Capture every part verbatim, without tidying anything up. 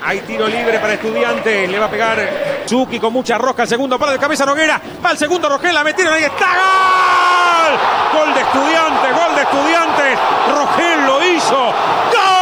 Hay tiro libre para Estudiantes. Le va a pegar Chucky con mucha rosca. El segundo palo de cabeza Noguera. Va el segundo Rogel. La metieron. Ahí está. ¡Gol! Gol de Estudiantes. Gol de Estudiantes. Rogel lo hizo. ¡Gol!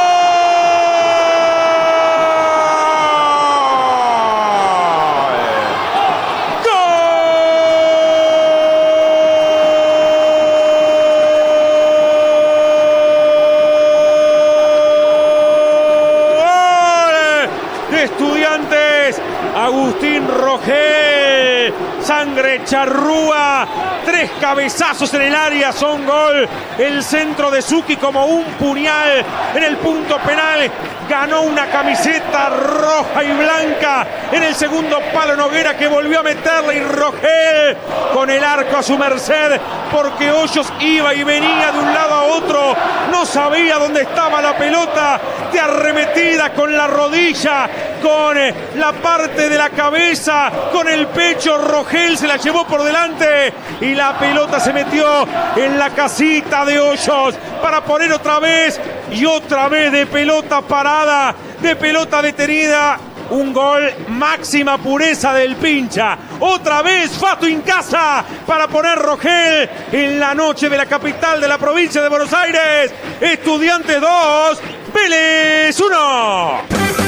Estudiantes, Agustín Rogel, sangre charrúa, tres cabezazos en el área, son gol. El centro de Zucchi como un puñal en el punto penal, ganó una camiseta roja y blanca. En el segundo palo Noguera que volvió a meterle y Rogel con el arco a su merced, porque Hoyos iba y venía de un lado a otro, no sabía dónde estaba la pelota, de arremetida con la rodilla, con la parte de la cabeza, con el pecho, Rogel se la llevó por delante y la pelota se metió en la casita de Hoyos para poner otra vez y otra vez de pelota parada, de pelota detenida. Un gol, máxima pureza del pincha. Otra vez Fato Incasa para poner Rogel en la noche de la capital de la provincia de Buenos Aires. Estudiantes dos, Vélez uno.